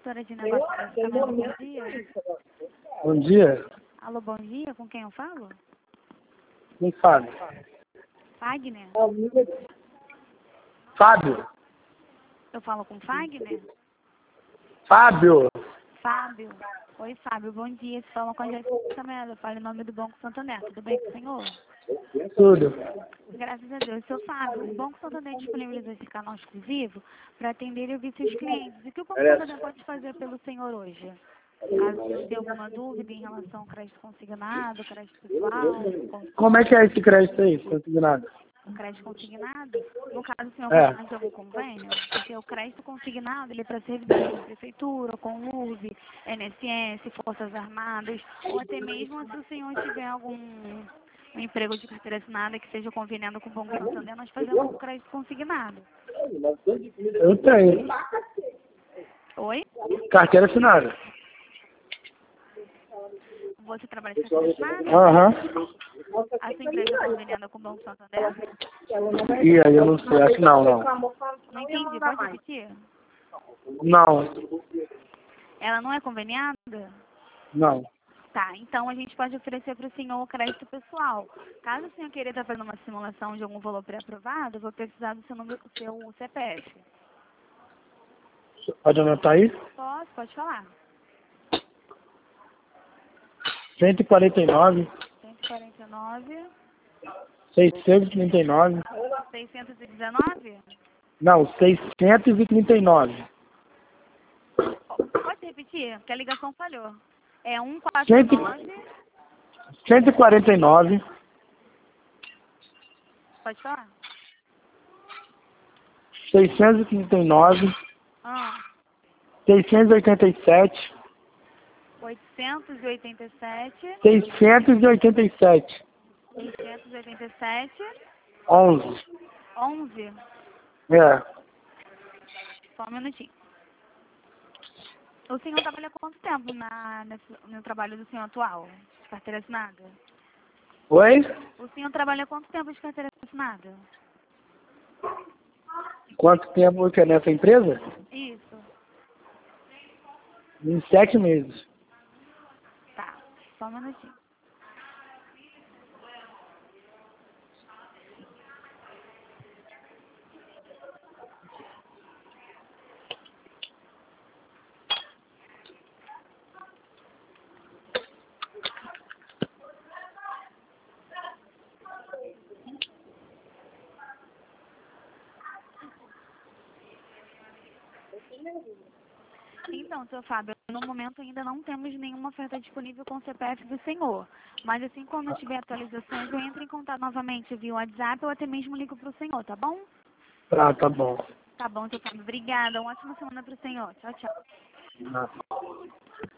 consultora de negócios. Bom dia. Bom dia. Alô, bom dia. Com quem eu falo? Quem fala? Fagner? Fábio. Eu falo com Fagner? Fábio. Fábio. Oi, Fábio. Bom dia. Você fala com a Jéssica Mello. Eu falo em nome do Banco Santander. Tudo bem com o senhor? Tudo. Graças a Deus. Seu Fábio, o Banco Santander disponibilizou esse canal exclusivo para atender e ouvir seus clientes. O que o Banco Santander pode fazer pelo senhor hoje? Caso o senhor tenha alguma dúvida em relação ao crédito consignado, crédito pessoal, Como é que é esse crédito aí, consignado? o crédito consignado, no caso o senhor É. faz algum convênio, porque o crédito consignado ele é para servidores de prefeitura, Conurb, INSS, Forças Armadas, ou até mesmo se o senhor tiver algum um emprego de carteira assinada que seja conveniado com o Banco Santander, nós fazemos um crédito consignado. Eu tenho. Oi? Carteira assinada. Você trabalha de carteira assinada? Aham. A sua empresa é conveniada com o Banco Santander? E aí, eu não sei. Acho que não. Não entendi, pode repetir? Não. Ela não é conveniada? Não. Tá, então a gente pode oferecer para o senhor o crédito pessoal. Caso o senhor queira estar fazendo uma simulação de algum valor pré-aprovado, eu vou precisar do seu número, do seu CPF. Pode anotar aí? Posso, pode falar. 149, 149, 639. 619? Não, 639. Pode repetir, porque a ligação falhou. É 149, 149, pode falar? 639, Ah, 687, 887, 687, 687, 11. 11. É. Só um minutinho. O senhor trabalha há quanto tempo no trabalho do senhor atual, de carteira assinada? Oi? O senhor trabalha há quanto tempo de carteira assinada? Quanto tempo que é nessa empresa? Isso. Em 7 meses. Tá, só um minutinho. Então, seu Fábio, no momento ainda não temos nenhuma oferta disponível com o CPF do senhor. Mas assim quando tiver atualizações, eu entro em contato novamente via WhatsApp ou até mesmo ligo para o senhor, tá bom? Tá bom. Tá bom, seu Fábio. Obrigada. Uma ótima semana para o senhor. Tchau, tchau. Ah.